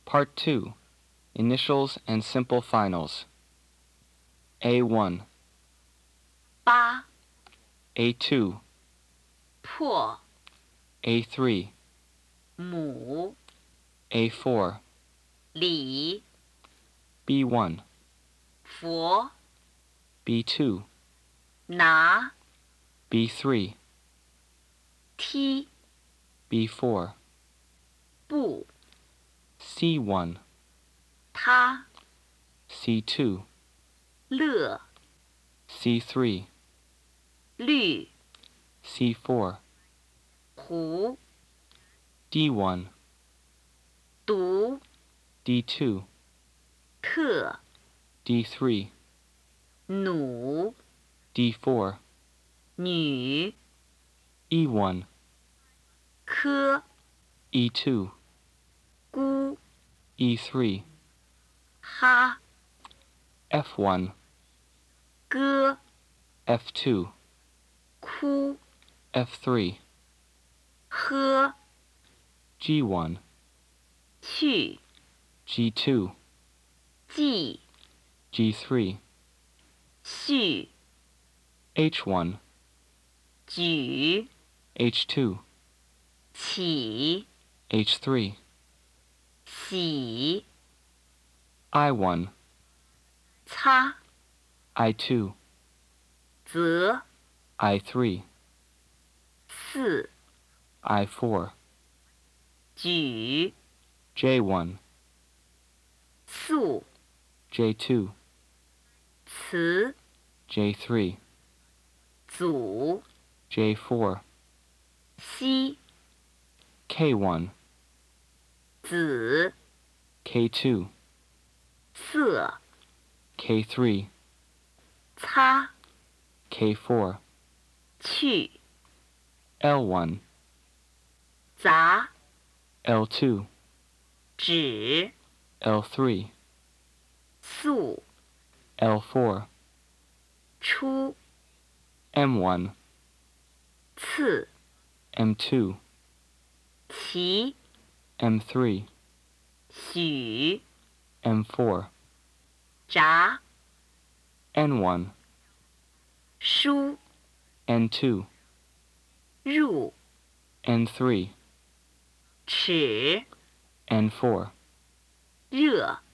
Part 2. Initials and Simple Finals. A1, 八 A2, 破 A3, 母 A4, 礼 B1, 佛 B2, 拿 B3, 踢 B4, 不 C1, 他 C2, 乐 C3, 绿 C4, 胡 D1, 读 D2, 特 D3, 弩 D4, 女 E1, 科 E2, 姑 E3, 哈 F1, 歌 F2, 哭 F3, 喝 G1, 去 G2, 记 G3, 续 H1, 举 H2, 起 H3, 洗 I1, 擦 I2, 则 I3, 四 I4, 举 J1, 素 J2, 词 J3, 组 J4, 西 K1, 紫 K2, 色 K3, 擦 K4, 去 L1, 砸 L2, 指 L3, 素 L4, 出 M1, 刺 M2, 齐 M3, 许 M4, 炸 N1, 书 N2, 入 N3, 尺 N4, 热